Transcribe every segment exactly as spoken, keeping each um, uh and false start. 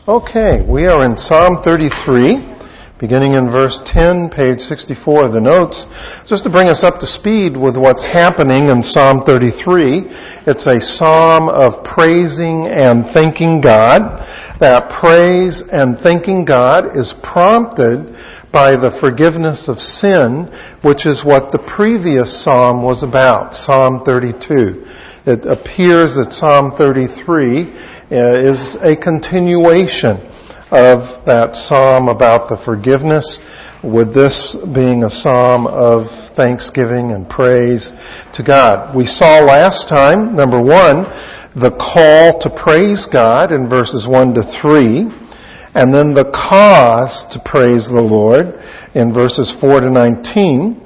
Okay, we are in Psalm thirty-three, beginning in verse ten, page sixty-four of the notes. Just to bring us up to speed with what's happening in Psalm thirty-three, it's a psalm of praising and thanking God. That praise and thanking God is prompted by the forgiveness of sin, which is what the previous psalm was about, Psalm thirty-two. It appears that Psalm thirty-three uh, is a continuation of that psalm about the forgiveness, with this being a psalm of thanksgiving and praise to God. We saw last time, number one, the call to praise God in verses one to three, and then the cause to praise the Lord in verses four to nineteen.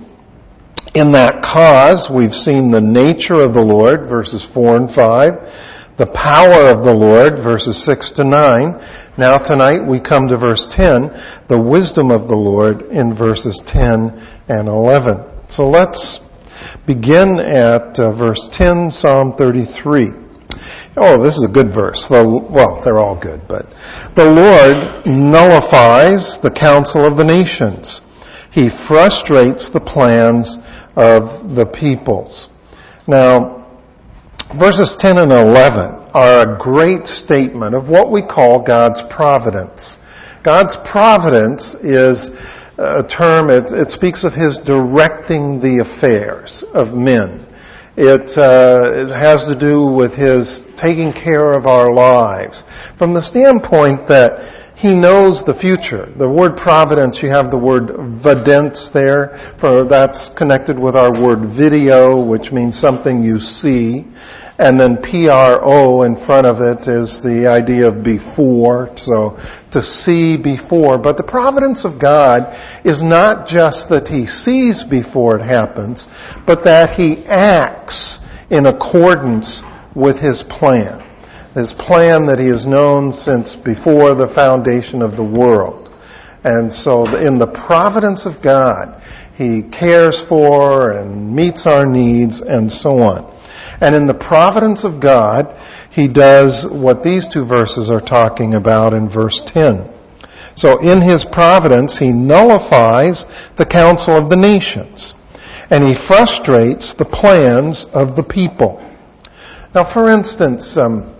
In that cause, we've seen the nature of the Lord, verses four and five, the power of the Lord, verses six to nine. Now tonight we come to verse ten, the wisdom of the Lord in verses ten and eleven. So let's begin at uh, verse ten, Psalm thirty-three. Oh, this is a good verse. The, well, they're all good, but the Lord nullifies the counsel of the nations. He frustrates the plans of the peoples. Now, verses ten and eleven are a great statement of what we call God's providence. God's providence is a term, it, it speaks of His directing the affairs of men. It, uh, it has to do with His taking care of our lives from the standpoint that He knows the future. The word providence, you have the word vidence there, for that's connected with our word video, which means something you see. And then P R O in front of it is the idea of before, so to see before. But the providence of God is not just that He sees before it happens, but that He acts in accordance with His plan. His plan that He has known since before the foundation of the world. And so in the providence of God, He cares for and meets our needs and so on. And in the providence of God, He does what these two verses are talking about in verse ten. So in His providence, He nullifies the counsel of the nations, and He frustrates the plans of the people. Now, for instance, um,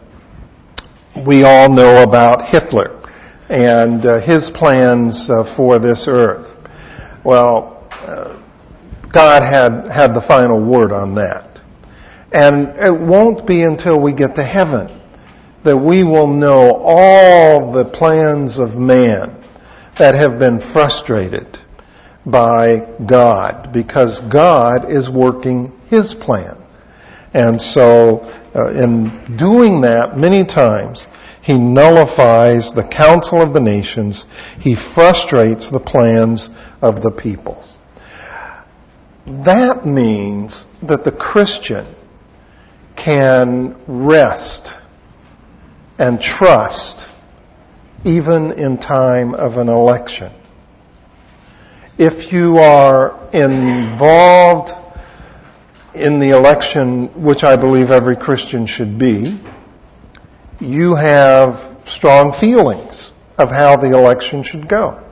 we all know about Hitler and uh, his plans uh, for this earth. Well, uh, God had, had the final word on that. And it won't be until we get to heaven that we will know all the plans of man that have been frustrated by God, because God is working His plan. And so uh, in doing that many times, He nullifies the counsel of the nations. He frustrates the plans of the peoples. That means that the Christian can rest and trust even in time of an election. If you are involved in the election, which I believe every Christian should be, you have strong feelings of how the election should go.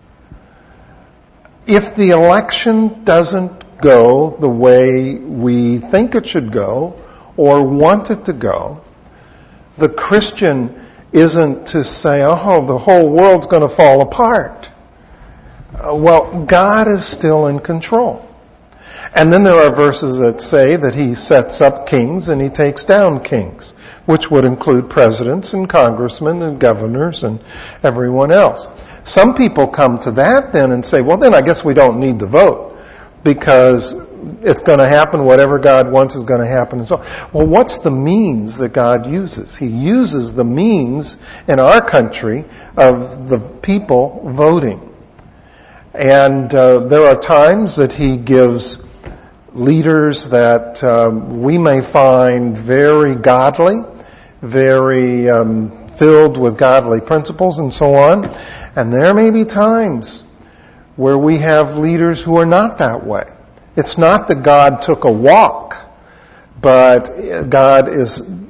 If the election doesn't go the way we think it should go, or want it to go, the Christian isn't to say, oh, the whole world's going to fall apart. Uh, well, God is still in control. And then there are verses that say that He sets up kings and He takes down kings, which would include presidents and congressmen and governors and everyone else. Some people come to that then and say, well, then I guess we don't need to vote, because it's going to happen, whatever God wants is going to happen and so on. Well, what's the means that God uses? He uses the means in our country of the people voting. And uh, there are times that He gives leaders that um, we may find very godly, very um, filled with godly principles and so on. And there may be times where we have leaders who are not that way. It's not that God took a walk, but God is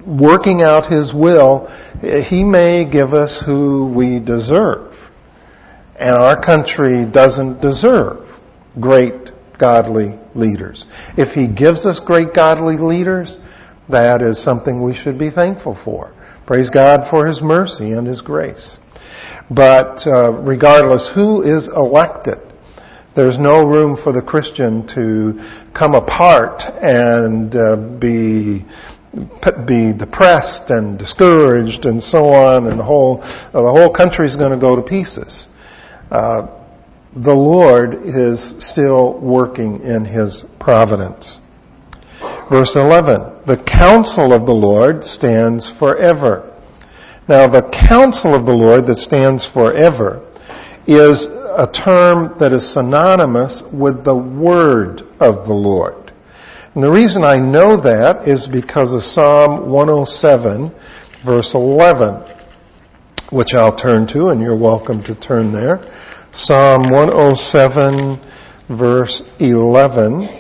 working out His will, He may give us who we deserve. And our country doesn't deserve great godly leaders. If He gives us great godly leaders, that is something we should be thankful for. Praise God for His mercy and His grace. But uh, regardless who is elected, there's no room for the Christian to come apart and uh, be be depressed and discouraged and so on, and the whole uh, the whole country's going to go to pieces. Uh, the Lord is still working in His providence. Verse eleven, the counsel of the Lord stands forever. Now, the counsel of the Lord that stands forever is a term that is synonymous with the word of the Lord. And the reason I know that is because of Psalm one oh seven, verse eleven, which I'll turn to, and you're welcome to turn there. Psalm one oh seven, verse eleven.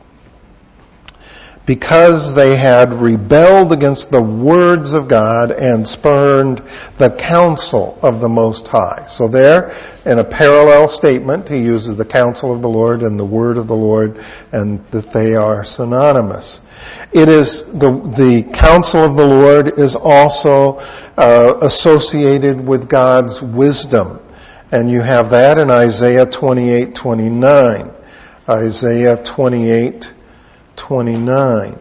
Because they had rebelled against the words of God and spurned the counsel of the Most High. So there, in a parallel statement, he uses the counsel of the Lord and the word of the Lord, and that they are synonymous. It is, the, the counsel of the Lord is also uh, associated with God's wisdom. And you have that in Isaiah twenty-eight twenty-nine. Isaiah twenty-eight twenty-nine.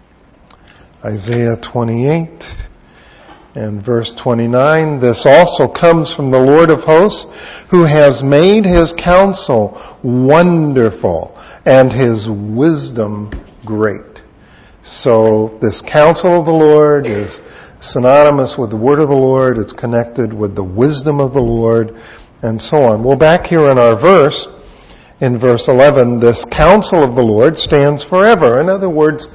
Isaiah twenty-eight and verse twenty-nine. This also comes from the Lord of hosts, who has made His counsel wonderful and His wisdom great. So this counsel of the Lord is synonymous with the word of the Lord. It's connected with the wisdom of the Lord, and so on. Well, back here in our verse, in verse eleven, this counsel of the Lord stands forever. In other words,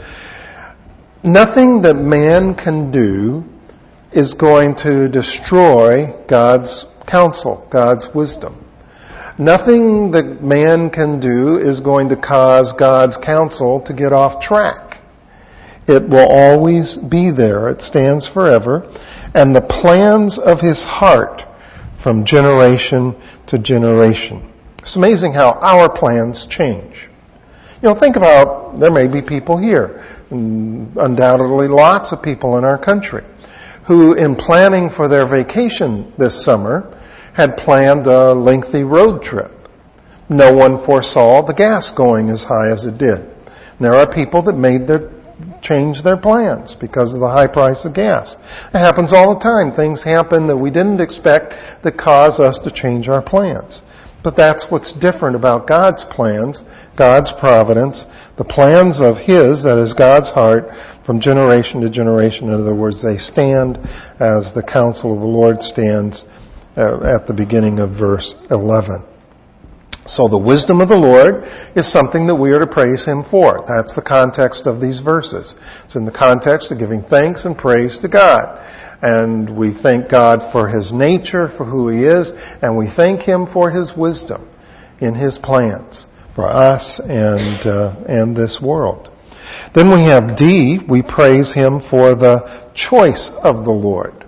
nothing that man can do is going to destroy God's counsel, God's wisdom. Nothing that man can do is going to cause God's counsel to get off track. It will always be there. It stands forever. And the plans of His heart from generation to generation. It's amazing how our plans change. You know, think about, there may be people here, undoubtedly lots of people in our country, who in planning for their vacation this summer had planned a lengthy road trip. No one foresaw the gas going as high as it did. And there are people that made their change their plans because of the high price of gas. It happens all the time. Things happen that we didn't expect that cause us to change our plans. But that's what's different about God's plans, God's providence, the plans of His, that is God's heart, from generation to generation. In other words, they stand as the counsel of the Lord stands uh, at the beginning of verse eleven. So the wisdom of the Lord is something that we are to praise Him for. That's the context of these verses. It's in the context of giving thanks and praise to God. And we thank God for His nature, for who He is, and we thank Him for His wisdom in His plans for us and uh, and this world. Then we have D, we praise Him for the choice of the Lord.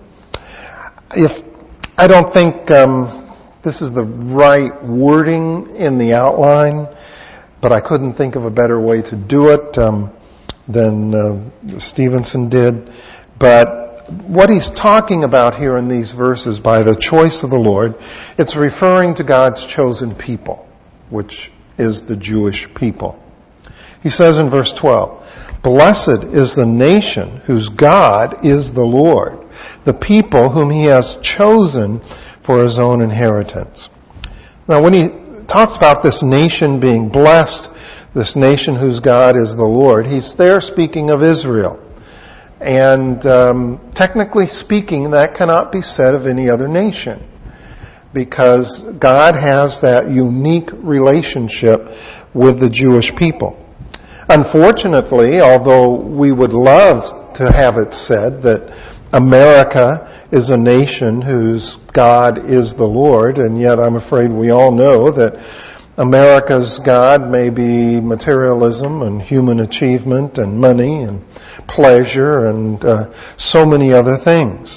If I don't think um, this is the right wording in the outline, but I couldn't think of a better way to do it um, than uh, Stevenson did. But what he's talking about here in these verses, by the choice of the Lord, it's referring to God's chosen people, which is the Jewish people. He says in verse twelve, "Blessed is the nation whose God is the Lord, the people whom He has chosen for His own inheritance." Now, when he talks about this nation being blessed, this nation whose God is the Lord, he's there speaking of Israel. And um, technically speaking, that cannot be said of any other nation, because God has that unique relationship with the Jewish people. Unfortunately, although we would love to have it said that America is a nation whose God is the Lord, and yet I'm afraid we all know that America's God may be materialism and human achievement and money and pleasure and uh, so many other things.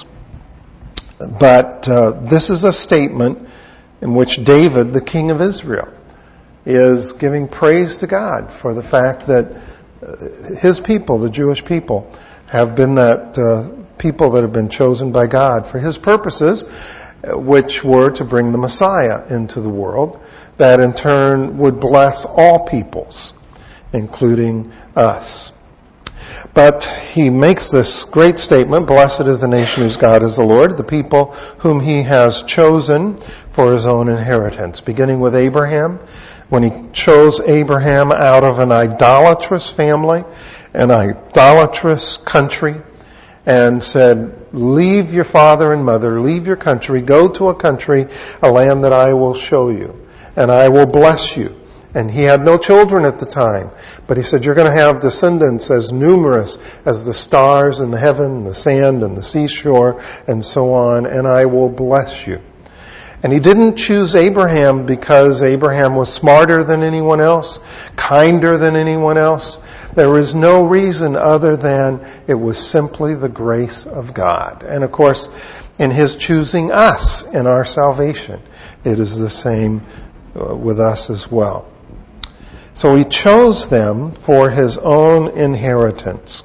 But uh, this is a statement in which David, the king of Israel, is giving praise to God for the fact that uh, his people, the Jewish people, have been that uh, people that have been chosen by God for His purposes, which were to bring the Messiah into the world, that in turn would bless all peoples, including us. But he makes this great statement, "Blessed is the nation whose God is the Lord, the people whom He has chosen for His own inheritance." Beginning with Abraham, when He chose Abraham out of an idolatrous family, an idolatrous country, and said, "Leave your father and mother, leave your country, go to a country, a land that I will show you, and I will bless you." And he had no children at the time, but he said, "You're going to have descendants as numerous as the stars in the heaven, the sand and the seashore, and so on, and I will bless you." And he didn't choose Abraham because Abraham was smarter than anyone else, kinder than anyone else. There is no reason other than it was simply the grace of God. And of course, in His choosing us in our salvation, it is the same with us as well. So He chose them for His own inheritance.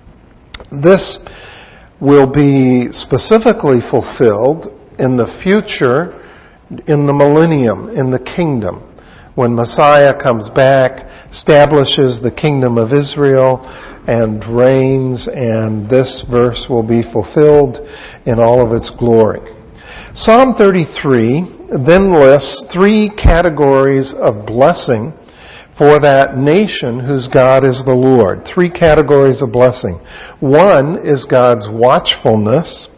This will be specifically fulfilled in the future, in the millennium, in the kingdom, when Messiah comes back, establishes the kingdom of Israel, and reigns, and this verse will be fulfilled in all of its glory. Psalm thirty-three then lists three categories of blessing for that nation whose God is the Lord. Three categories of blessing. One is God's watchfulness.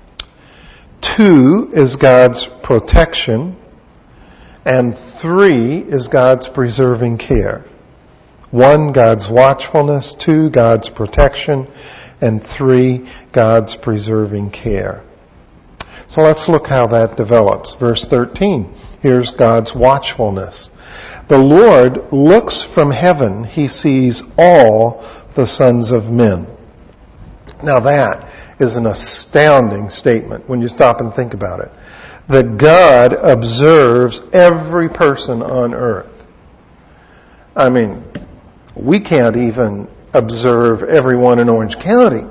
Two is God's protection. And three is God's preserving care. One, God's watchfulness. Two, God's protection. And three, God's preserving care. So let's look how that develops. Verse thirteen. Here's God's watchfulness. "The Lord looks from heaven. He sees all the sons of men." Now that is an astounding statement when you stop and think about it. That God observes every person on earth. I mean, we can't even observe everyone in Orange County.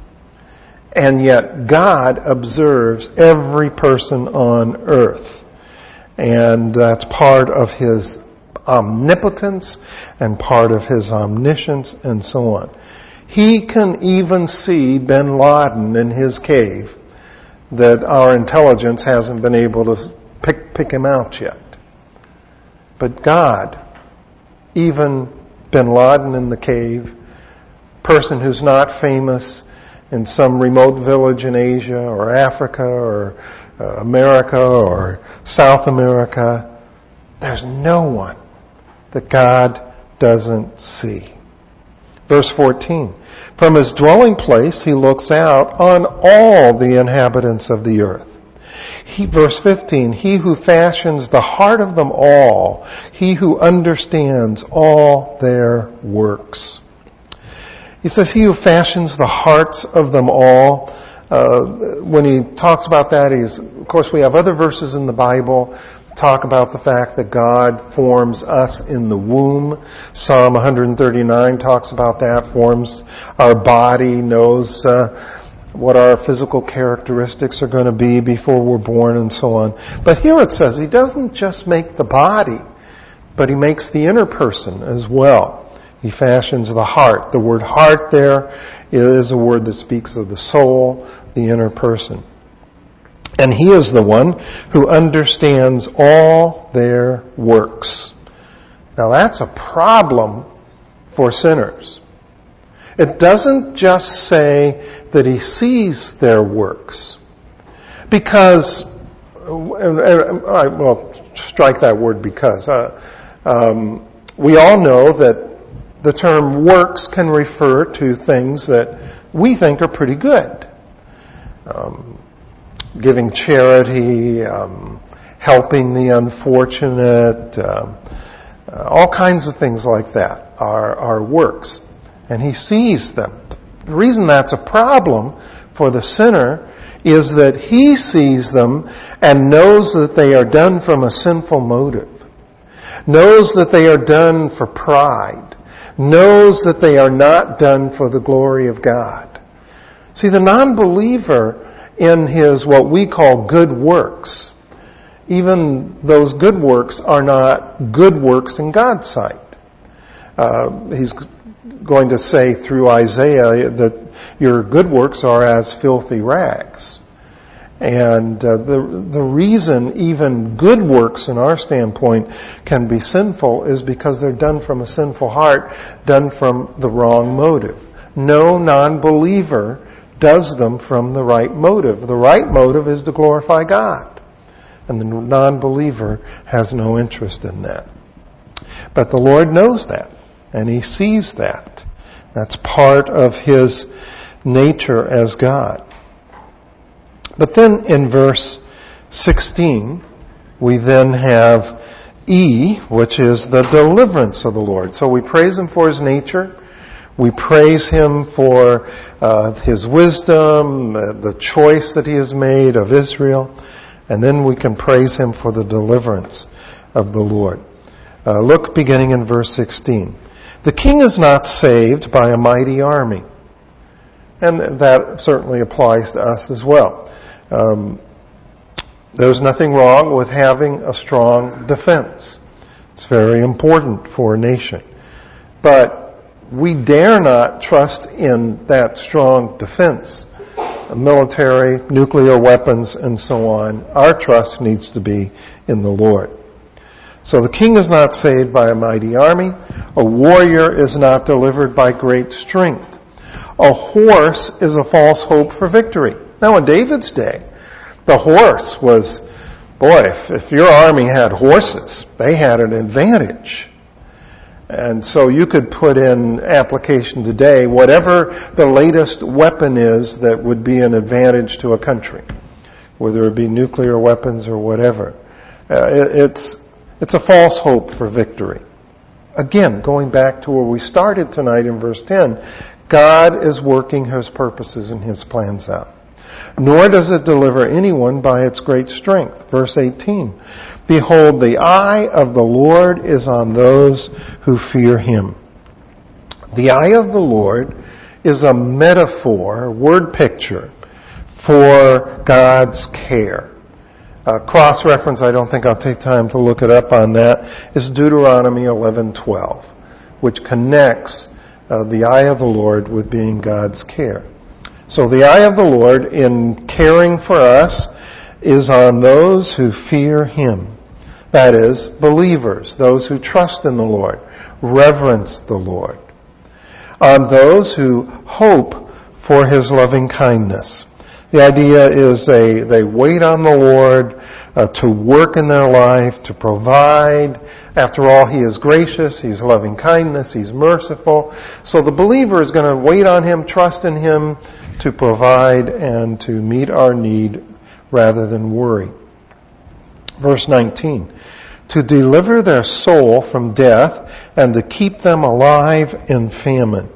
And yet God observes every person on earth. And that's part of His omnipotence and part of His omniscience and so on. He can even see bin Laden in his cave that our intelligence hasn't been able to pick, pick him out yet. But God, even bin Laden in the cave, person who's not famous in some remote village in Asia or Africa or uh, America or South America, there's no one that God doesn't see. Verse fourteen, "From His dwelling place He looks out on all the inhabitants of the earth." He, verse fifteen, "He who fashions the heart of them all, He who understands all their works." He says, He who fashions the hearts of them all. Uh, when he talks about that, he's, of course, we have other verses in the Bible that talk about the fact that God forms us in the womb. Psalm one thirty-nine talks about that, forms our body, knows uh, what our physical characteristics are going to be before we're born and so on. But here it says He doesn't just make the body, but He makes the inner person as well. He fashions the heart. The word heart there is a word that speaks of the soul, the inner person. And He is the one who understands all their works. Now that's a problem for sinners. It doesn't just say that He sees their works. Because, all right, well, strike that word because. Uh, um, we all know that the term works can refer to things that we think are pretty good. Um, giving charity, um, helping the unfortunate, um, uh, all kinds of things like that are, are works. And he sees them. The reason that's a problem for the sinner is that he sees them and knows that they are done from a sinful motive, knows that they are done for pride, knows that they are not done for the glory of God. See, the non-believer in his what we call good works, even those good works are not good works in God's sight. Uh, he's going to say through Isaiah that your good works are as filthy rags. And uh, the the reason even good works in our standpoint can be sinful is because they're done from a sinful heart, done from the wrong motive. No non-believer does them from the right motive. The right motive is to glorify God. And the non-believer has no interest in that. But the Lord knows that. And He sees that. That's part of His nature as God. But then in verse sixteen, we then have E, which is the deliverance of the Lord. So we praise Him for His nature. We praise Him for uh, His wisdom, uh, the choice that He has made of Israel. And then we can praise Him for the deliverance of the Lord. Uh, look beginning in verse sixteen. The king is not saved by a mighty army. And that certainly applies to us as well. Um, there's nothing wrong with having a strong defense. It's very important for a nation. But we dare not trust in that strong defense. Military, nuclear weapons, and so on. Our trust needs to be in the Lord. So the king is not saved by a mighty army. A warrior is not delivered by great strength. A horse is a false hope for victory. Now in David's day, the horse was, boy, if, if your army had horses, they had an advantage. And so you could put in application today whatever the latest weapon is that would be an advantage to a country, whether it be nuclear weapons or whatever. Uh, it, it's it's a false hope for victory. Again, going back to where we started tonight in verse ten, God is working His purposes and His plans out. Nor does it deliver anyone by its great strength. Verse eighteen. Behold, the eye of the Lord is on those who fear Him. The eye of the Lord is a metaphor, word picture, for God's care. Uh, cross-reference, I don't think I'll take time to look it up on that, is Deuteronomy eleven twelve, which connects uh, the eye of the Lord with being God's care. So the eye of the Lord in caring for us is on those who fear Him. That is, believers, those who trust in the Lord, reverence the Lord. On those who hope for His loving kindness. The idea is they, they wait on the Lord uh, to work in their life, to provide. After all, He is gracious, He's loving kindness, He's merciful. So the believer is going to wait on Him, trust in Him to provide and to meet our need rather than worry. Verse nineteen. To deliver their soul from death and to keep them alive in famine.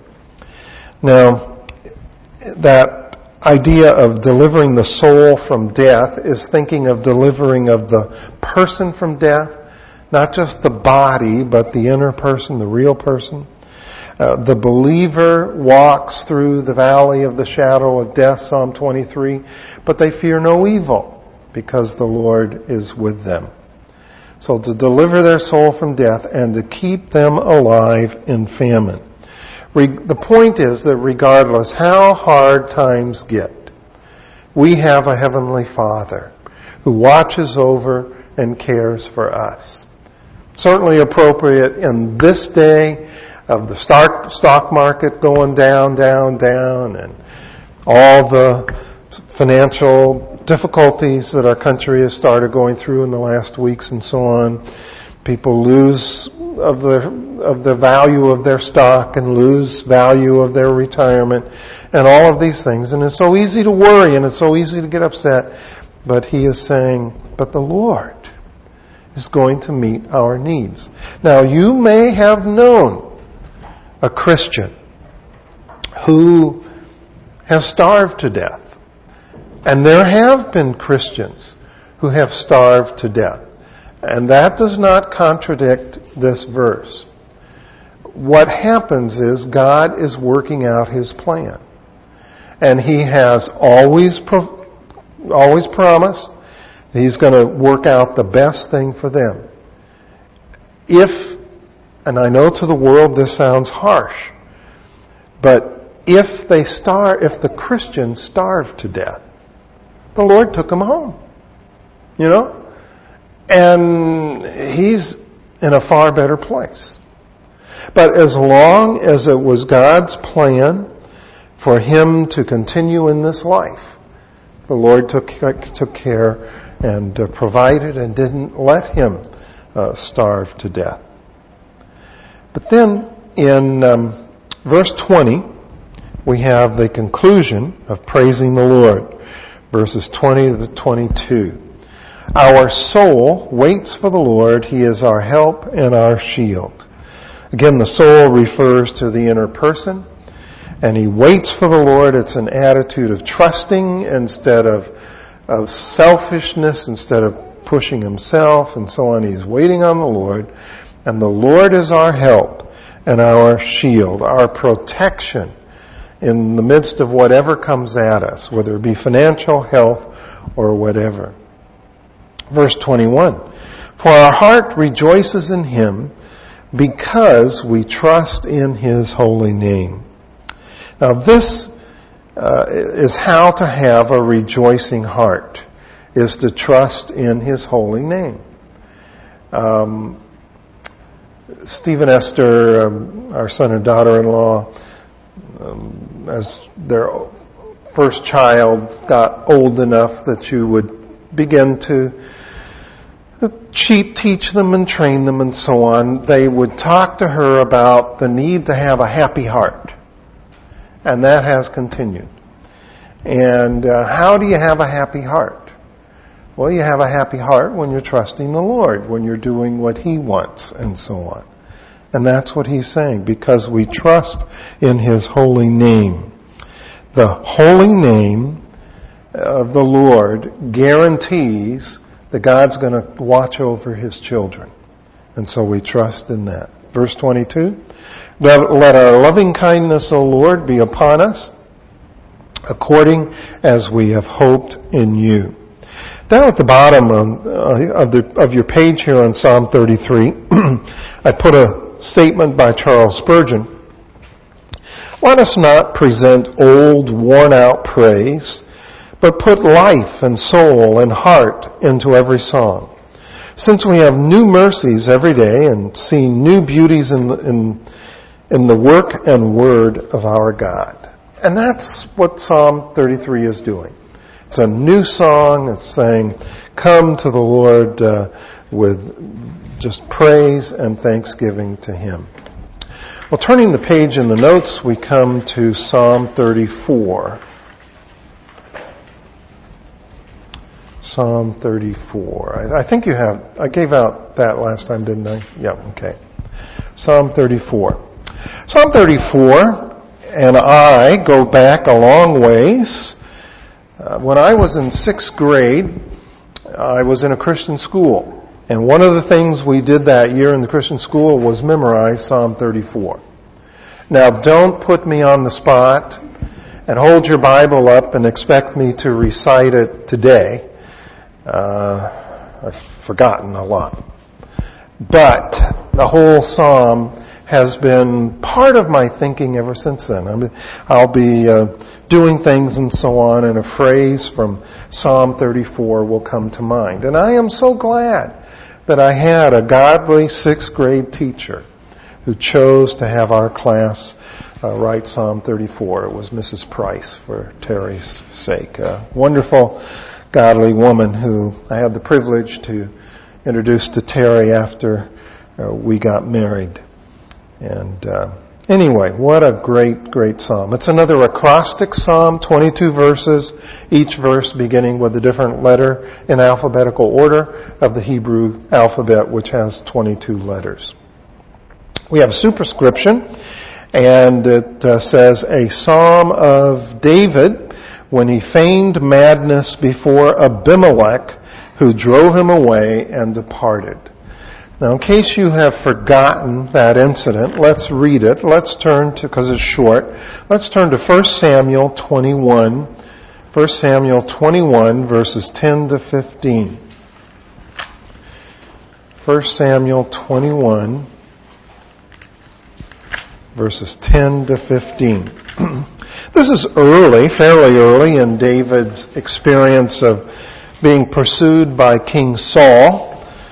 Now, that idea of delivering the soul from death is thinking of delivering of the person from death, not just the body, but the inner person, the real person. Uh, the believer walks through the valley of the shadow of death, Psalm twenty-three, but they fear no evil because the Lord is with them. So to deliver their soul from death and to keep them alive in famine. The point is that regardless how hard times get, we have a Heavenly Father who watches over and cares for us. Certainly appropriate in this day of the stock, stock market going down, down, down, and all the financial difficulties that our country has started going through in the last weeks and so on. People lose of the of the value of their stock and lose value of their retirement and all of these things. And it's so easy to worry and it's so easy to get upset. But He is saying, but the Lord, is going to meet our needs. Now, you may have known a Christian who has starved to death. And there have been Christians who have starved to death. And that does not contradict this verse. What happens is God is working out His plan. And He has always, pro- always promised He's going to work out the best thing for them. If, and I know to the world this sounds harsh, but if they starve, if the Christians starve to death, the Lord took them home. You know? And He's in a far better place. But as long as it was God's plan for Him to continue in this life, the Lord took, took care and uh, provided and didn't let him uh, starve to death. But then in um, verse twenty, we have the conclusion of praising the Lord. Verses twenty to twenty-two. Our soul waits for the Lord. He is our help and our shield. Again, the soul refers to the inner person. And he waits for the Lord. It's an attitude of trusting instead of, of selfishness, instead of pushing himself and so on. He's waiting on the Lord. And the Lord is our help and our shield, our protection in the midst of whatever comes at us, whether it be financial, health, or whatever. Verse twenty-one, for our heart rejoices in Him because we trust in His holy name. Now this uh, is how to have a rejoicing heart, is to trust in His holy name. Um, Steve and Esther, um, our son and daughter-in-law, um, as their first child got old enough that you would begin to teach them and train them and so on, they would talk to her about the need to have a happy heart. And that has continued. And uh, how do you have a happy heart? Well, you have a happy heart when you're trusting the Lord, when you're doing what He wants and so on. And that's what He's saying, because we trust in His holy name. The holy name of the Lord guarantees that God's going to watch over His children. And so we trust in that. Verse twenty-two, let, let our loving kindness, O Lord, be upon us, according as we have hoped in You. Down at the bottom of, uh, of, the, of your page here on Psalm thirty-three, I put a statement by Charles Spurgeon. Let us not present old, worn-out praise, but put life and soul and heart into every song. Since we have new mercies every day and see new beauties in the, in, in the work and word of our God. And that's what Psalm thirty-three is doing. It's a new song. It's saying, come to the Lord uh, with just praise and thanksgiving to Him. Well, turning the page in the notes, we come to Psalm thirty-four. Psalm thirty-four. I, I think you have, I gave out that last time, didn't I? Yeah, okay. Psalm thirty-four. Psalm thirty-four and I go back a long ways. Uh, when I was in sixth grade, I was in a Christian school. And one of the things we did that year in the Christian school was memorize Psalm thirty-four. Now, don't put me on the spot and hold your Bible up and expect me to recite it today. Uh, I've forgotten a lot. But the whole psalm has been part of my thinking ever since then. I'll be uh, doing things and so on, and a phrase from Psalm thirty-four will come to mind. And I am so glad that I had a godly sixth grade teacher who chose to have our class uh, write Psalm thirty-four. It was Missus Price, for Terry's sake. A wonderful, godly woman who I had the privilege to introduce to Terry after uh, we got married. And uh, Anyway, what a great, great psalm. It's another acrostic psalm, twenty-two verses, each verse beginning with a different letter in alphabetical order of the Hebrew alphabet, which has twenty-two letters. We have a superscription, and it uh, says, a psalm of David when he feigned madness before Abimelech, who drove him away and departed. Now, in case you have forgotten that incident, let's read it. Let's turn to, because it's short, let's turn to First Samuel twenty-one. First Samuel twenty-one, verses ten to fifteen. First Samuel twenty-one, verses ten to fifteen. This is early, fairly early in David's experience of being pursued by King Saul.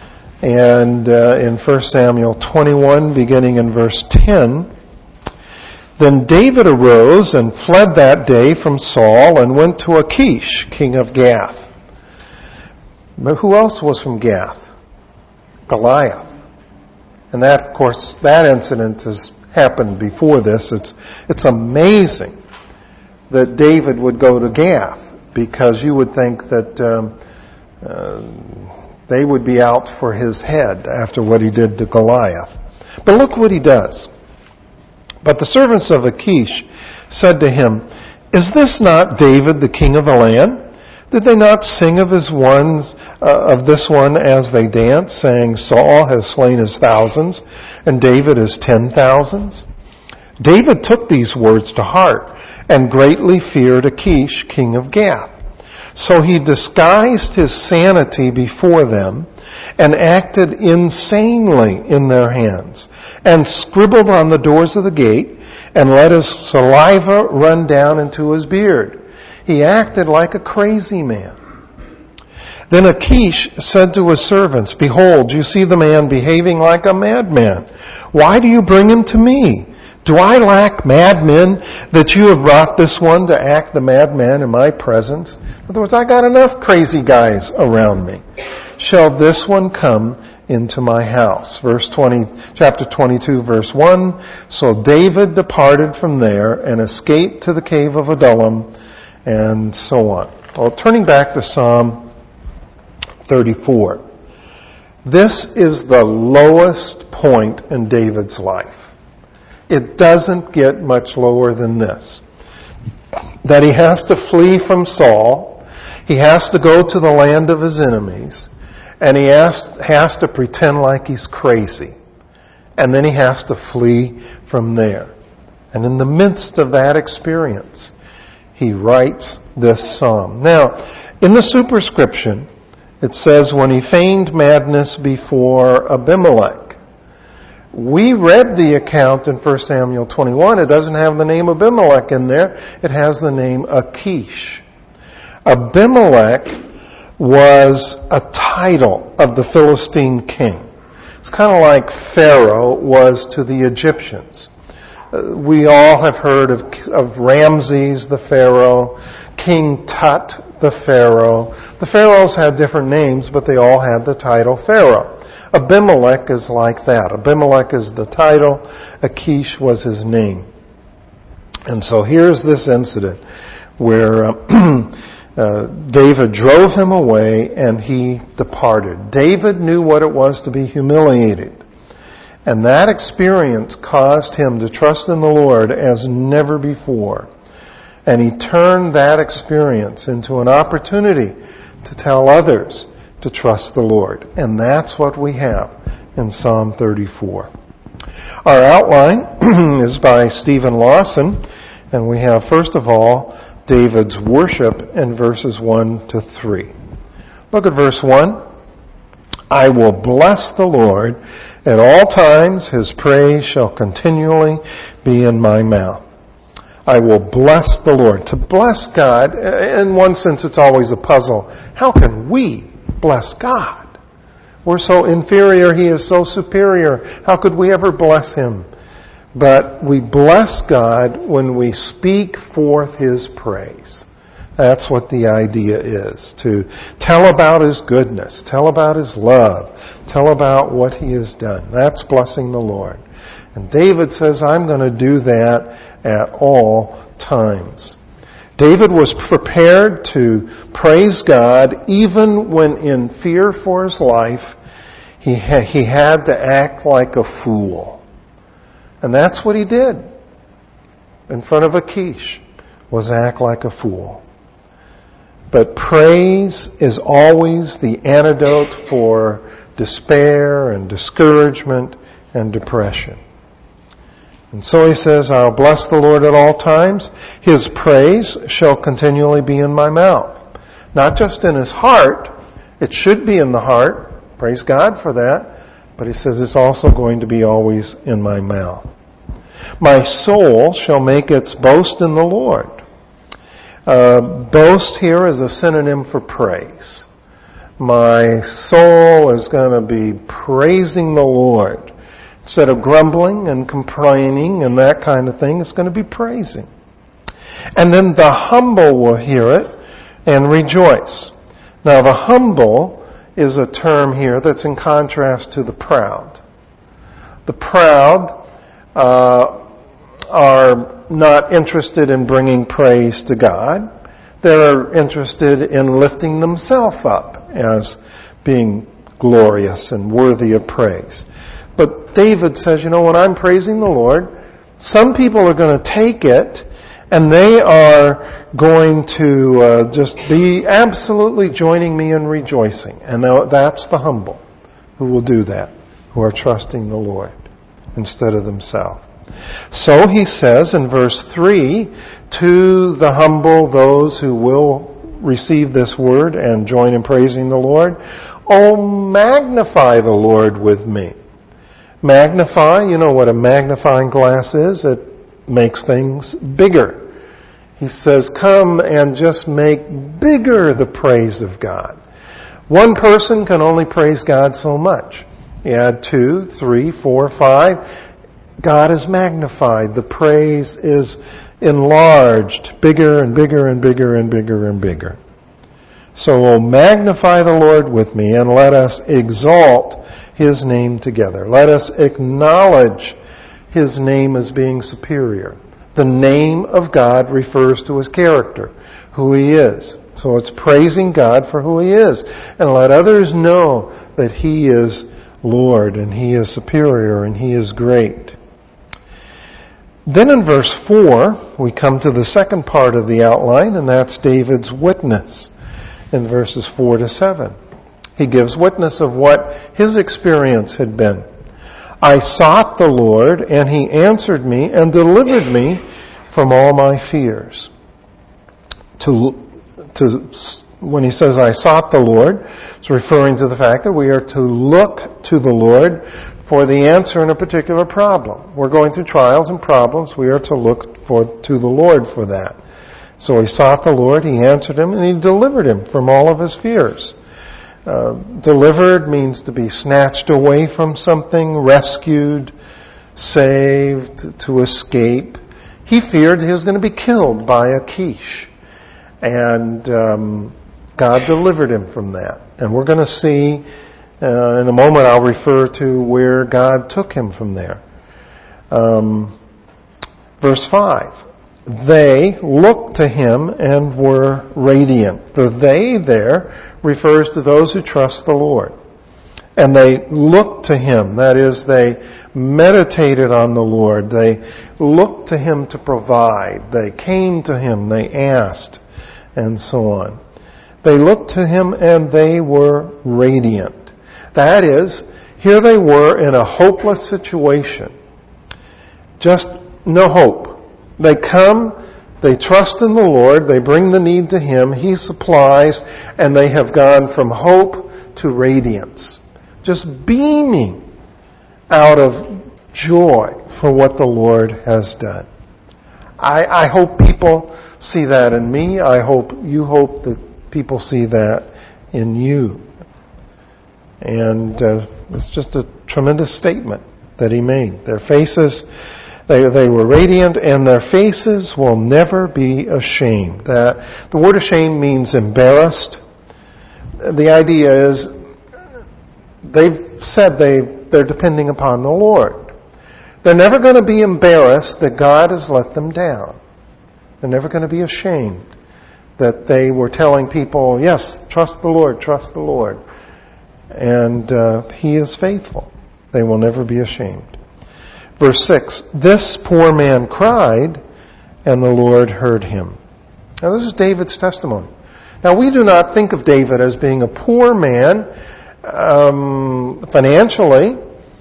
And uh, in First Samuel twenty-one, beginning in verse ten, then David arose and fled that day from Saul and went to Achish, king of Gath. But who else was from Gath? Goliath. And that, of course, that incident has happened before this. It's, it's amazing that David would go to Gath, because you would think that um, uh, they would be out for his head after what he did to Goliath. But look what he does. But the servants of Achish said to him, is this not David, the king of the land? Did they not sing of his ones, uh, of this one as they danced, saying, Saul has slain his thousands, and David his ten thousands? David took these words to heart, and greatly feared Achish, king of Gath. So he disguised his sanity before them and acted insanely in their hands, and scribbled on the doors of the gate and let his saliva run down into his beard. He acted like a crazy man. Then Achish said to his servants, behold, you see the man behaving like a madman. Why do you bring him to me? Do I lack madmen that you have brought this one to act the madman in my presence? In other words, I got enough crazy guys around me. Shall this one come into my house? Verse twenty, chapter twenty-two, verse one. So David departed from there and escaped to the cave of Adullam, and so on. Well, turning back to Psalm thirty-four. This is the lowest point in David's life. It doesn't get much lower than this. That he has to flee from Saul, he has to go to the land of his enemies, and he has, has to pretend like he's crazy. And then he has to flee from there. And in the midst of that experience, he writes this psalm. Now, in the superscription, it says, when he feigned madness before Abimelech. We read the account in First Samuel twenty-one. It doesn't have the name Abimelech in there. It has the name Achish. Abimelech was a title of the Philistine king. It's kind of like Pharaoh was to the Egyptians. Uh, we all have heard of, of Ramses the Pharaoh, King Tut the Pharaoh. The pharaohs had different names, but they all had the title Pharaoh. Abimelech is like that. Abimelech is the title. Achish was his name. And so here's this incident where uh, uh, David drove him away and he departed. David knew what it was to be humiliated. And that experience caused him to trust in the Lord as never before. And he turned that experience into an opportunity to tell others to trust the Lord. And that's what we have in Psalm thirty-four. Our outline is by Stephen Lawson, and we have, first of all, David's worship in verses one to three. Look at verse one. I will bless the Lord at all times. His praise shall continually be in my mouth. I will bless the Lord. To bless God, in one sense it's always a puzzle. How can we bless God? We're so inferior, He is so superior. How could we ever bless Him? But we bless God when we speak forth His praise. That's what the idea is. To tell about His goodness, tell about His love, tell about what He has done. That's blessing the Lord. And David says, I'm going to do that at all times. David was prepared to praise God even when in fear for his life, he ha- he had to act like a fool. And that's what he did in front of Achish, was act like a fool. But praise is always the antidote for despair and discouragement and depression. And so he says, I'll bless the Lord at all times. His praise shall continually be in my mouth. Not just in his heart. It should be in the heart. Praise God for that. But he says it's also going to be always in my mouth. My soul shall make its boast in the Lord. Uh, boast here is a synonym for praise. My soul is going to be praising the Lord. Instead of grumbling and complaining and that kind of thing, it's going to be praising. And then the humble will hear it and rejoice. Now the humble is a term here that's in contrast to the proud. The proud uh, are not interested in bringing praise to God. They're interested in lifting themselves up as being glorious and worthy of praise. But David says, you know, when I'm praising the Lord, some people are going to take it and they are going to uh, just be absolutely joining me in rejoicing. And that's the humble who will do that, who are trusting the Lord instead of themselves. So he says in verse three, to the humble, those who will receive this word and join in praising the Lord, oh, magnify the Lord with me. Magnify, you know what a magnifying glass is? It makes things bigger. He says, come and just make bigger the praise of God. One person can only praise God so much. You add two, three, four, five. God is magnified. The praise is enlarged, bigger and bigger and bigger and bigger and bigger. So oh, magnify the Lord with me and let us exalt His name together. Let us acknowledge His name as being superior. The name of God refers to His character, who He is. So it's praising God for who He is. And let others know that He is Lord and He is superior and He is great. Then in verse four, we come to the second part of the outline, and that's David's witness in verses four to seven. He gives witness of what his experience had been. I sought the Lord, and He answered me and delivered me from all my fears. To, to, when he says, I sought the Lord, it's referring to the fact that we are to look to the Lord for the answer in a particular problem. We're going through trials and problems. We are to look for, to the Lord for that. So he sought the Lord, He answered him, and He delivered him from all of his fears. Uh, delivered means to be snatched away from something, rescued, saved, to escape. He feared he was going to be killed by Achish. And um, God delivered him from that. And we're going to see, uh, in a moment I'll refer to where God took him from there. Um, verse five. They looked to Him and were radiant. The they there refers to those who trust the Lord. And they looked to Him. That is, they meditated on the Lord. They looked to Him to provide. They came to Him. They asked. And so on. They looked to Him and they were radiant. That is, here they were in a hopeless situation. Just no hope. They come, they trust in the Lord, they bring the need to Him, He supplies, and they have gone from hope to radiance. Just beaming out of joy for what the Lord has done. I, I hope people see that in me. I hope you hope that people see that in you. And uh, it's just a tremendous statement that he made. Their faces... They, they were radiant, and their faces will never be ashamed. That the word ashamed means embarrassed. The idea is they've said they, they're depending upon the Lord. They're never going to be embarrassed that God has let them down. They're never going to be ashamed that they were telling people, yes, trust the Lord, trust the Lord. And uh, He is faithful. They will never be ashamed. Verse six, this poor man cried, and the Lord heard him. Now this is David's testimony. Now we do not think of David as being a poor man um, financially,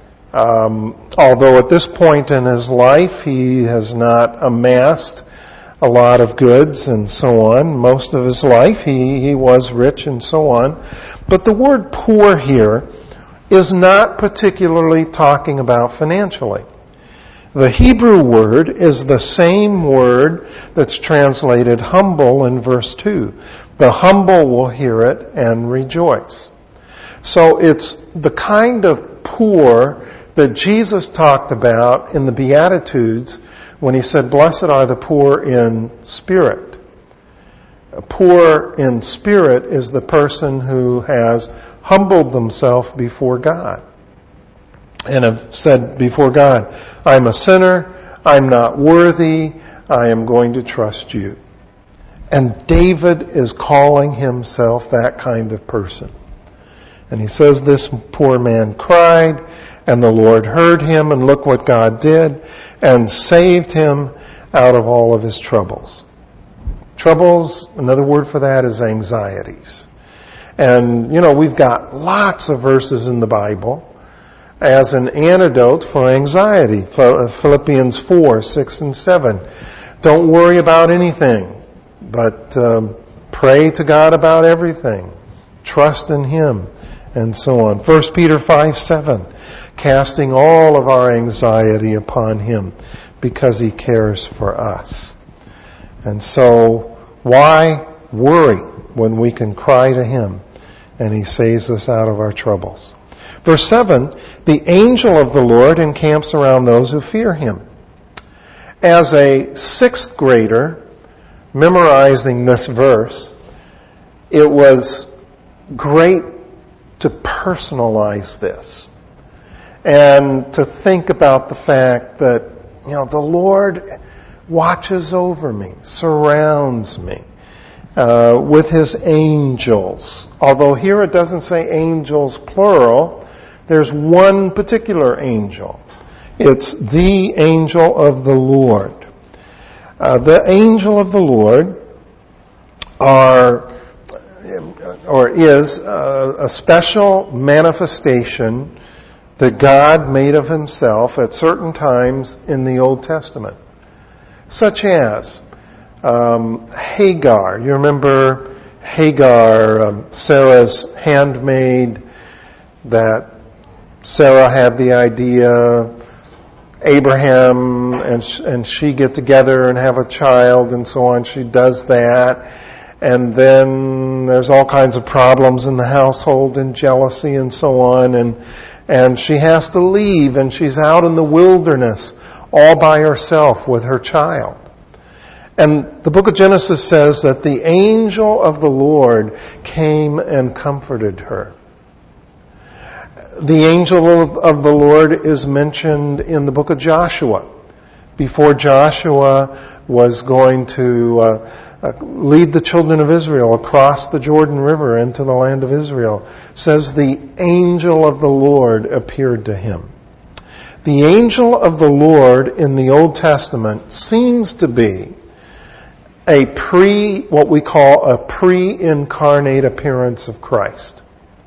um, although at this point in his life he has not amassed a lot of goods and so on. Most of his life he, he was rich and so on. But the word poor here is not particularly talking about financially. The Hebrew word is the same word that's translated humble in verse two. The humble will hear it and rejoice. So it's the kind of poor that Jesus talked about in the Beatitudes when He said, blessed are the poor in spirit. Poor in spirit is the person who has humbled themselves before God and have said before God, I'm a sinner, I'm not worthy, I am going to trust you. And David is calling himself that kind of person. And he says this poor man cried, and the Lord heard him, and look what God did, and saved him out of all of his troubles. Troubles, another word for that is anxieties. And, you know, we've got lots of verses in the Bible as an antidote for anxiety. Philippians four, six, and seven. Don't worry about anything, but um, pray to God about everything. Trust in Him, and so on. First Peter five, seven. Casting all of our anxiety upon Him because He cares for us. And so, why worry when we can cry to Him and He saves us out of our troubles? Verse seven, the angel of the Lord encamps around those who fear Him. As a sixth grader memorizing this verse, it was great to personalize this and to think about the fact that, you know, the Lord watches over me, surrounds me uh, with His angels. Although here it doesn't say angels plural, there's one particular angel. It's the angel of the Lord. Uh, the angel of the Lord are or is a, a special manifestation that God made of Himself at certain times in the Old Testament. Such as um, Hagar. You remember Hagar, um, Sarah's handmaid, that Sarah had the idea, Abraham and sh- and she get together and have a child and so on. She does that. And then there's all kinds of problems in the household and jealousy and so on. And and she has to leave, and she's out in the wilderness all by herself with her child. And the book of Genesis says that the angel of the Lord came and comforted her. The angel of the Lord is mentioned in the book of Joshua. Before Joshua was going to uh, uh, lead the children of Israel across the Jordan River into the land of Israel, says the angel of the Lord appeared to him. The angel of the Lord in the Old Testament seems to be a pre, what we call a pre-incarnate appearance of Christ.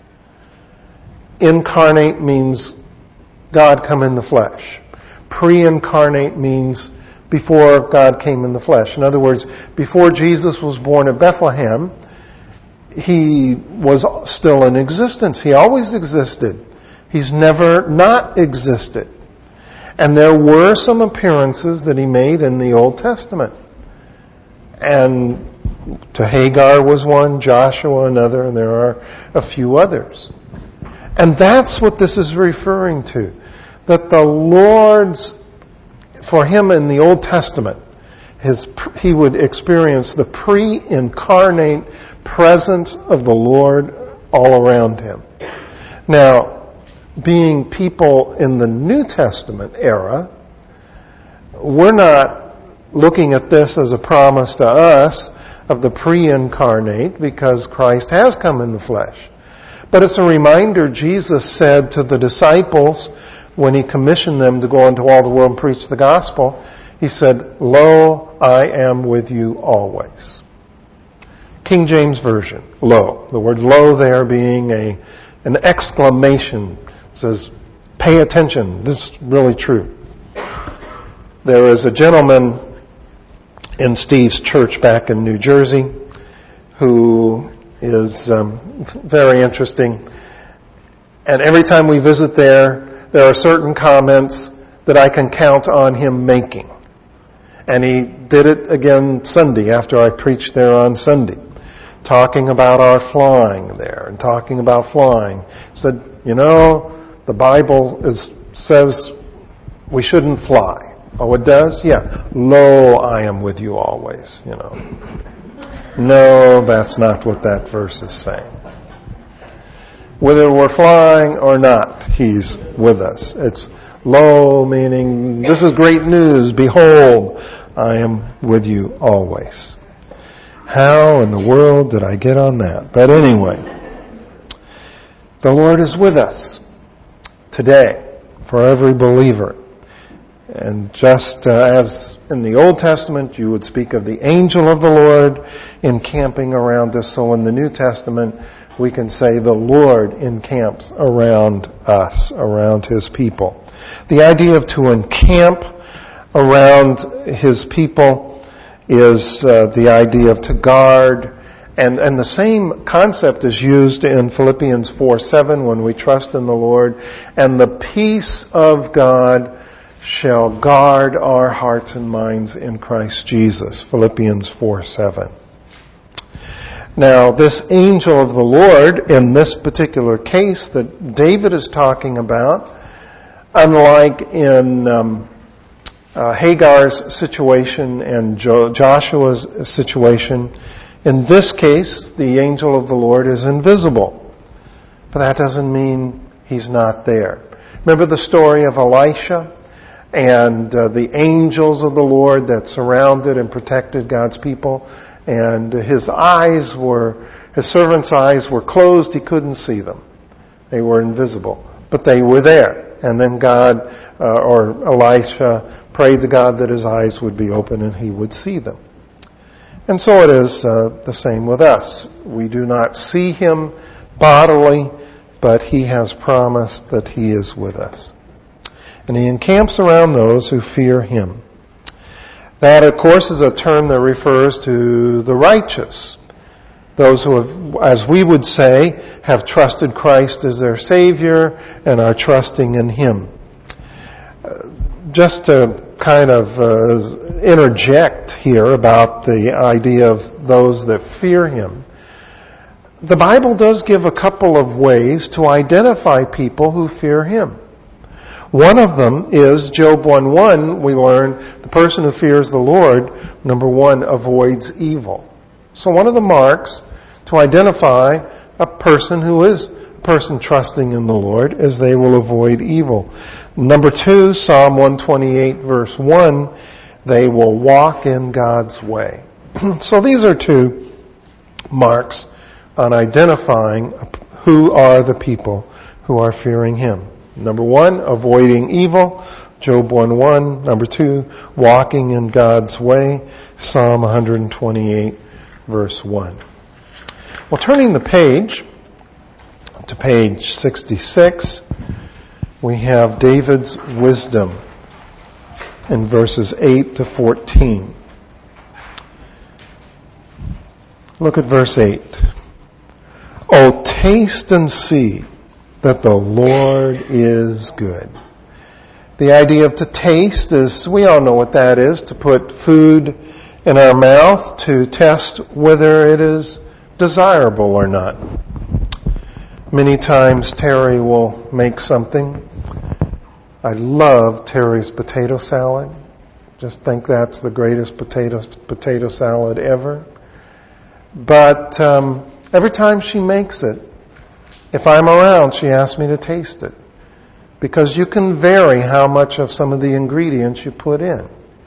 Incarnate means God come in the flesh. Pre-incarnate means before God came in the flesh. In other words, before Jesus was born at Bethlehem, He was still in existence. He always existed. He's never not existed. And there were some appearances that He made in the Old Testament. And to Hagar was one, Joshua another, and there are a few others. And that's what this is referring to. That the Lord's, for Him in the Old Testament, his, He would experience the pre-incarnate presence of the Lord all around Him. Now, being people in the New Testament era, we're not looking at this as a promise to us of the pre-incarnate, because Christ has come in the flesh. But it's a reminder Jesus said to the disciples when he commissioned them to go into all the world and preach the gospel. He said, "Lo, I am with you always." King James Version, lo. The word lo there being a an exclamation. It says, pay attention. This is really true. There is a gentleman in Steve's church back in New Jersey who is um, very interesting. And every time we visit there, there are certain comments that I can count on him making. And he did it again Sunday after I preached there on Sunday, talking about our flying there and talking about flying. He said, you know, the Bible is, says we shouldn't fly. Oh, it does? Yeah. Lo, I am with you always, you know. No, that's not what that verse is saying. Whether we're flying or not, He's with us. It's lo, meaning this is great news. Behold, I am with you always. How in the world did I get on that? But anyway, the Lord is with us today for every believer. And just uh, as in the Old Testament you would speak of the angel of the Lord encamping around us, so in the New Testament we can say the Lord encamps around us, around His people. The idea of to encamp around His people is uh, the idea of to guard. And, and the same concept is used in Philippians four seven when we trust in the Lord. And the peace of God shall guard our hearts and minds in Christ Jesus. Philippians four seven. Now, this angel of the Lord, in this particular case that David is talking about, unlike in um, uh, Hagar's situation and jo- Joshua's situation, in this case, the angel of the Lord is invisible. But that doesn't mean he's not there. Remember the story of Elisha and uh, the angels of the Lord that surrounded and protected God's people? And his eyes were, his servant's eyes were closed. He couldn't see them. They were invisible. But they were there. And then God, uh, or Elisha, prayed to God that his eyes would be open and he would see them. And so it is uh, the same with us. We do not see him bodily, but he has promised that he is with us. And he encamps around those who fear him. That, of course, is a term that refers to the righteous. Those who have, as we would say, have trusted Christ as their Savior and are trusting in Him. Uh, just to kind of uh, interject here about the idea of those that fear Him. The Bible does give a couple of ways to identify people who fear Him. One of them is Job one one. We learn the person who fears the Lord, number one, avoids evil. So one of the marks to identify a person who is a person trusting in the Lord is they will avoid evil. Number two, Psalm one twenty-eight verse one, they will walk in God's way. So these are two marks on identifying who are the people who are fearing Him. Number one, avoiding evil, Job one one. Number two, walking in God's way, Psalm one twenty-eight, verse one. Well, turning the page to page sixty-six, we have David's wisdom in verses eight to fourteen. Look at verse eight. Oh, taste and see that the Lord is good. The idea of to taste is, we all know what that is, to put food in our mouth to test whether it is desirable or not. Many times Terry will make something. I love Terry's potato salad. Just think that's the greatest potato potato salad ever. But um, every time she makes it, if I'm around, she asks me to taste it. Because you can vary how much of some of the ingredients you put in.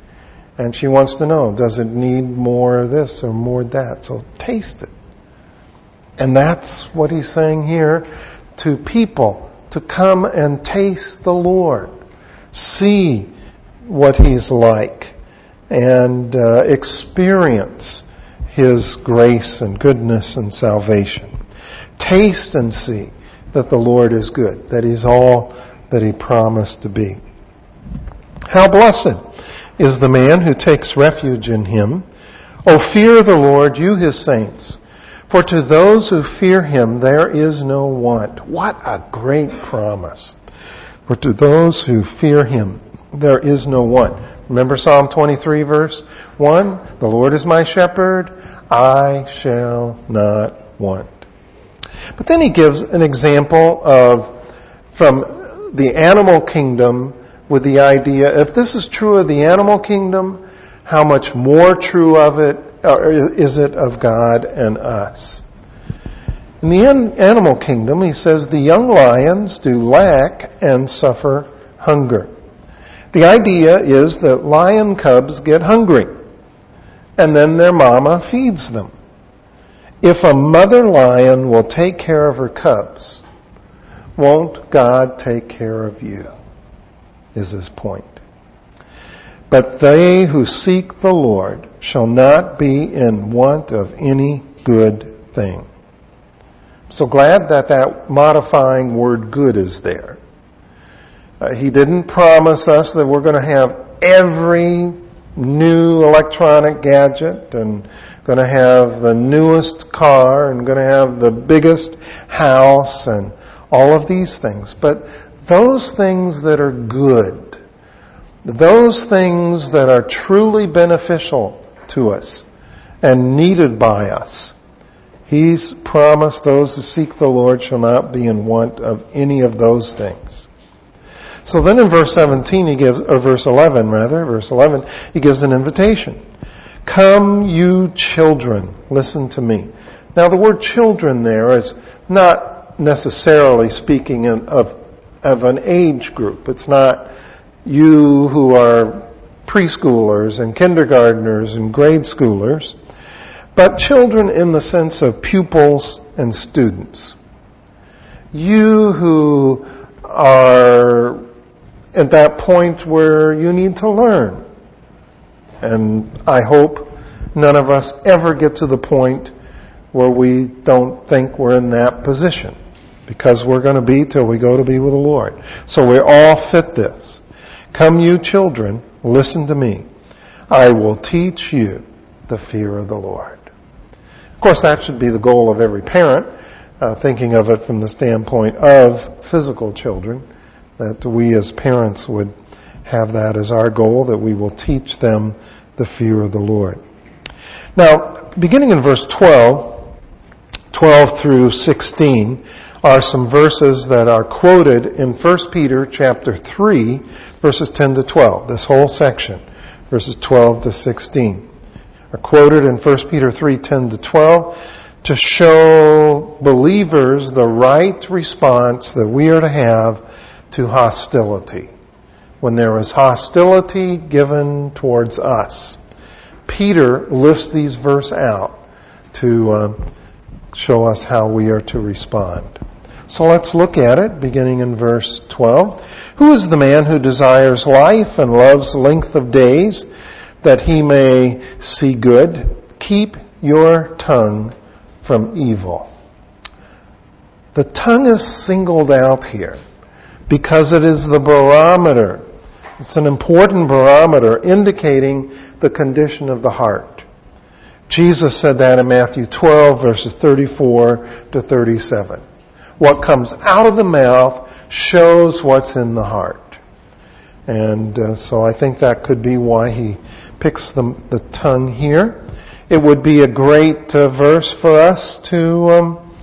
And she wants to know, does it need more of this or more of that? So taste it. And that's what he's saying here to people, to come and taste the Lord. See what he's like and uh, experience his grace and goodness and salvation. Taste and see that the Lord is good, that he's all that he promised to be. How blessed is the man who takes refuge in him. O fear the Lord, you his saints, for to those who fear him there is no want. What a great promise. For to those who fear him there is no want. Remember Psalm twenty-three verse one? The Lord is my shepherd, I shall not want. But then he gives an example of, from the animal kingdom, with the idea, if this is true of the animal kingdom, how much more true of it or is it of God and us? In the animal kingdom, he says, the young lions do lack and suffer hunger. The idea is that lion cubs get hungry, and then their mama feeds them. If a mother lion will take care of her cubs, won't God take care of you? Is his point. But they who seek the Lord shall not be in want of any good thing. So glad that that modifying word good is there. Uh, he didn't promise us that we're going to have every new electronic gadget and going to have the newest car and going to have the biggest house and all of these things. But those things that are good, those things that are truly beneficial to us and needed by us, he's promised those who seek the Lord shall not be in want of any of those things. So then in verse seventeen, he gives, or verse eleven rather, verse eleven, he gives an invitation. Come you children, listen to me. Now the word children there is not necessarily speaking of of an age group. It's not you who are preschoolers and kindergartners and grade schoolers, but children in the sense of pupils and students. You who are at that point where you need to learn. And I hope none of us ever get to the point where we don't think we're in that position, because we're going to be till we go to be with the Lord. So we all fit this. Come you children, listen to me. I will teach you the fear of the Lord. Of course, that should be the goal of every parent, uh, thinking of it from the standpoint of physical children, that we as parents would have that as our goal, that we will teach them the fear of the Lord. Now, beginning in verse twelve, twelve through sixteen, are some verses that are quoted in First Peter chapter three, verses ten to twelve. This whole section, verses twelve to sixteen, are quoted in First Peter three, ten to twelve to show believers the right response that we are to have to hostility. When there is hostility given towards us, Peter lifts these verses out to uh, show us how we are to respond. So let's look at it, beginning in verse twelve. Who is the man who desires life and loves length of days, that he may see good? Keep your tongue from evil. The tongue is singled out here because it is the barometer. It's an important barometer indicating the condition of the heart. Jesus said that in Matthew twelve, verses thirty-four to thirty-seven. What comes out of the mouth shows what's in the heart. And uh, so I think that could be why he picks the, the tongue here. It would be a great uh, verse for us to um,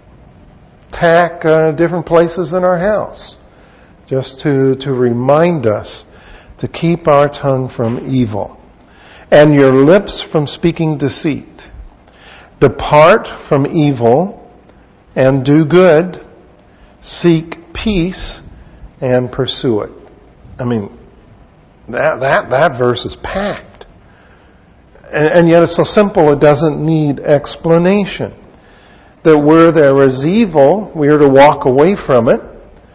tack uh, different places in our house, just to, to remind us to keep our tongue from evil, and your lips from speaking deceit. Depart from evil and do good, seek peace and pursue it. I mean, that that that verse is packed and, and yet it's so simple it doesn't need explanation. That where there is evil, we are to walk away from it.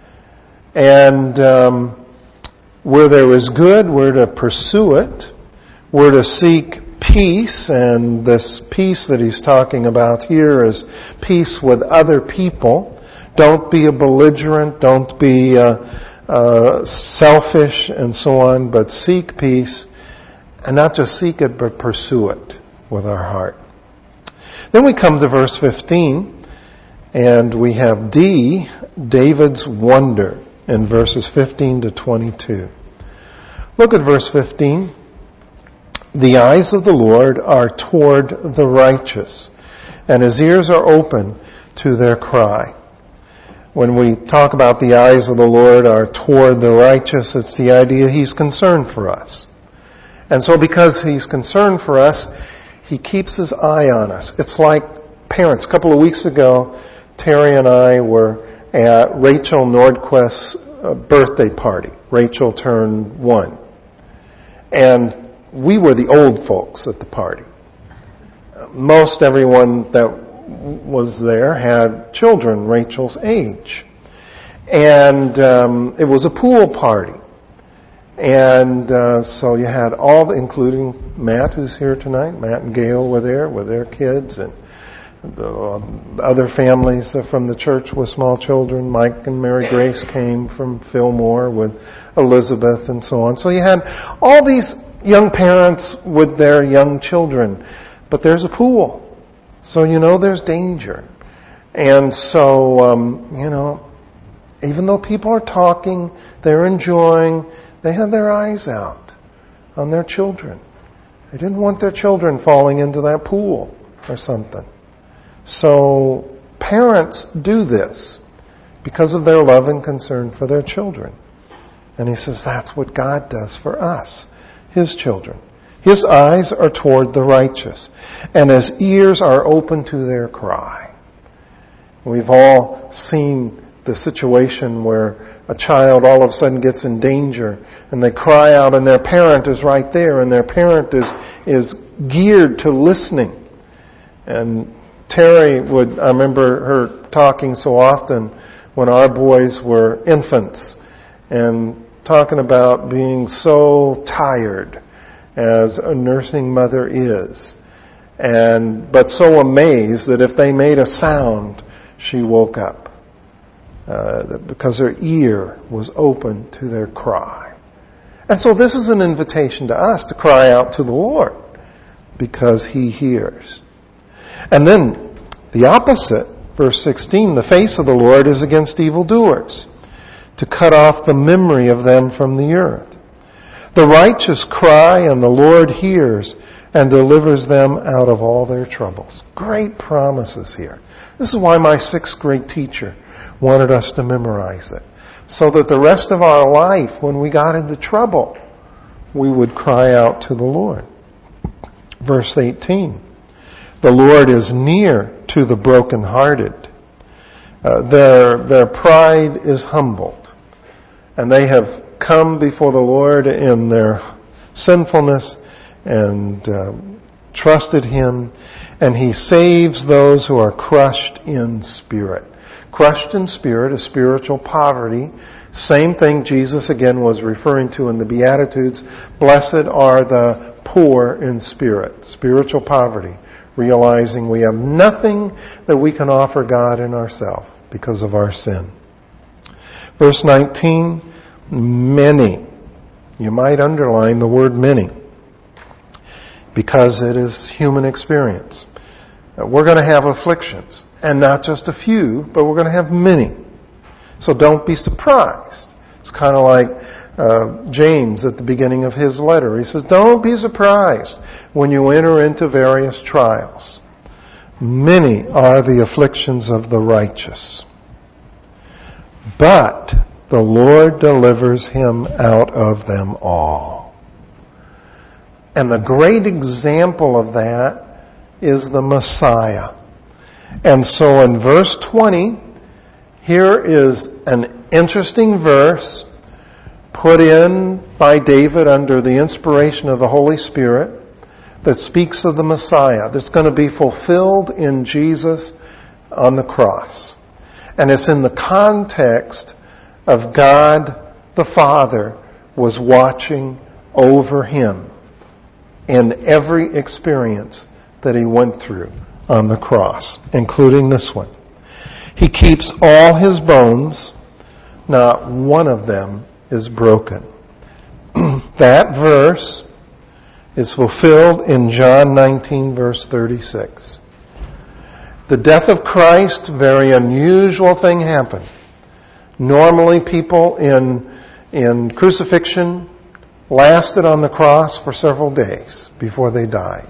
And um, where there is good, we're to pursue it. We're to seek peace, and this peace that he's talking about here is peace with other people. Don't be a belligerent, don't be uh, uh, selfish and so on, but seek peace, and not just seek it, but pursue it with our heart. Then we come to verse fifteen, and we have D, David's wonder, in verses fifteen to twenty-two. Look at verse fifteen. The eyes of the Lord are toward the righteous, and his ears are open to their cry. When we talk about the eyes of the Lord are toward the righteous, it's the idea he's concerned for us. And so because he's concerned for us, he keeps his eye on us. It's like parents. A couple of weeks ago, Terry and I were at Rachel Nordquist's birthday party. Rachel turned one. And we were the old folks at the party. Most everyone that was there had children Rachel's age. And um, it was a pool party. And uh, so you had all, the, including Matt, who's here tonight. Matt and Gail were there with their kids, and the other families from the church with small children. Mike and Mary Grace came from Fillmore with Elizabeth and so on. So you had all these young parents with their young children. But there's a pool. So you know there's danger. And so, um, you know, even though people are talking, they're enjoying, they had their eyes out on their children. They didn't want their children falling into that pool or something. So parents do this because of their love and concern for their children. And he says that's what God does for us, his children. His eyes are toward the righteous, and his ears are open to their cry. We've all seen the situation where a child all of a sudden gets in danger and they cry out and their parent is right there and their parent is is geared to listening. And Terry would, I remember her talking so often when our boys were infants and talking about being so tired as a nursing mother is, and but so amazed that if they made a sound, she woke up. Uh, because her ear was open to their cry. And so this is an invitation to us to cry out to the Lord because he hears. And then the opposite, verse sixteen, the face of the Lord is against evildoers, to cut off the memory of them from the earth. The righteous cry and the Lord hears and delivers them out of all their troubles. Great promises here. This is why my sixth grade teacher wanted us to memorize it, so that the rest of our life, when we got into trouble, we would cry out to the Lord. Verse eighteen, the Lord is near to the brokenhearted. Uh, their, their pride is humbled, and they have come before the Lord in their sinfulness and uh, trusted him, and he saves those who are crushed in spirit. Crushed in spirit is spiritual poverty. Same thing Jesus again was referring to in the Beatitudes. Blessed are the poor in spirit. Spiritual poverty. Realizing we have nothing that we can offer God in ourselves because of our sin. Verse nineteen, many. You might underline the word many, because it is human experience. We're going to have afflictions. And not just a few, but we're going to have many. So don't be surprised. It's kind of like uh, James at the beginning of his letter. He says, don't be surprised when you enter into various trials. Many are the afflictions of the righteous, but the Lord delivers him out of them all. And the great example of that is the Messiah. And so in verse twenty, here is an interesting verse put in by David under the inspiration of the Holy Spirit. that speaks of the Messiah that's going to be fulfilled in Jesus on the cross. And it's in the context of God the Father was watching over him in every experience that he went through on the cross, including this one. He keeps all his bones, not one of them is broken. That verse is fulfilled in John nineteen, verse thirty-six. The death of Christ, very unusual thing happened. Normally people in, in crucifixion lasted on the cross for several days before they died.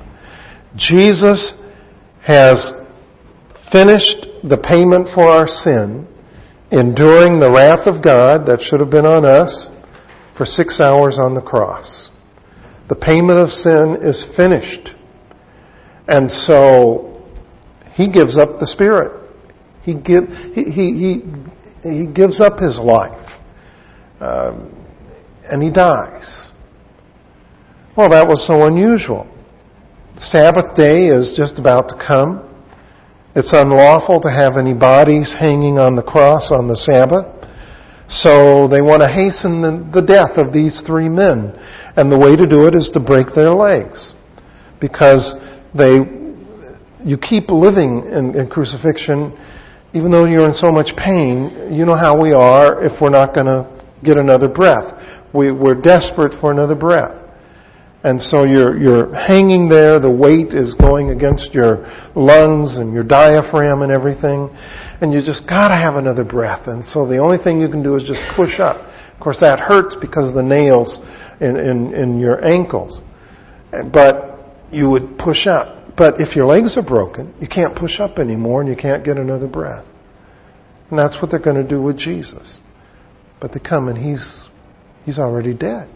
Jesus has finished the payment for our sin, enduring the wrath of God that should have been on us for six hours on the cross. The payment of sin is finished. And so he gives up the Spirit. He give, he, he, he, he gives up his life. Um, and he dies. Well, that was so unusual. The Sabbath day is just about to come. It's unlawful to have any bodies hanging on the cross on the Sabbath. So they want to hasten the, the death of these three men. And the way to do it is to break their legs. Because they, you keep living in, in crucifixion, even though you're in so much pain, you know how we are if we're not going to get another breath. We, we're desperate for another breath. And so you're, you're hanging there, the weight is going against your lungs and your diaphragm and everything, and you just gotta have another breath. And so the only thing you can do is just push up. Of course that hurts because of the nails in, in, in your ankles. But you would push up. But if your legs are broken, you can't push up anymore and you can't get another breath. And that's what they're going to do with Jesus. But they come and he's, he's already dead.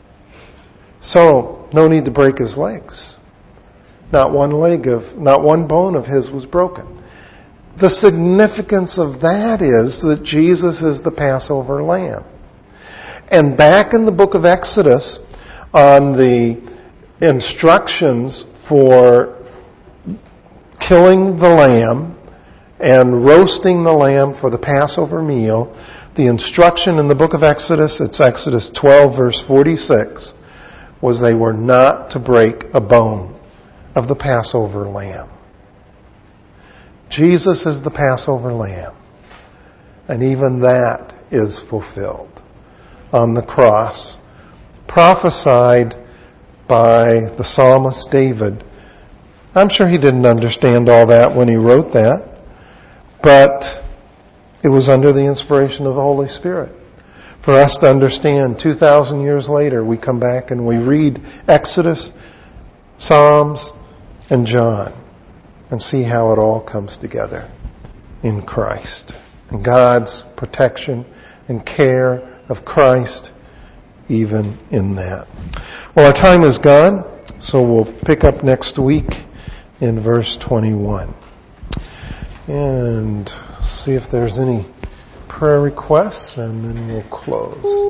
So, no need to break his legs. Not one leg of, not one bone of his was broken. The significance of that is that Jesus is the Passover lamb. And back in the book of Exodus, on the instructions for killing the lamb and roasting the lamb for the Passover meal, the instruction in the book of Exodus, it's Exodus twelve, verse forty-six, was they were not to break a bone of the Passover lamb. Jesus is the Passover lamb. And even that is fulfilled on the cross, prophesied by the psalmist David. I'm sure he didn't understand all that when he wrote that, but it was under the inspiration of the Holy Spirit. For us to understand, two thousand years later, we come back and we read Exodus, Psalms, and John, and see how it all comes together in Christ. And God's protection and care of Christ even in that. Well, our time is gone, so we'll pick up next week in verse twenty-one. And see if there's any prayer requests, and then we'll close.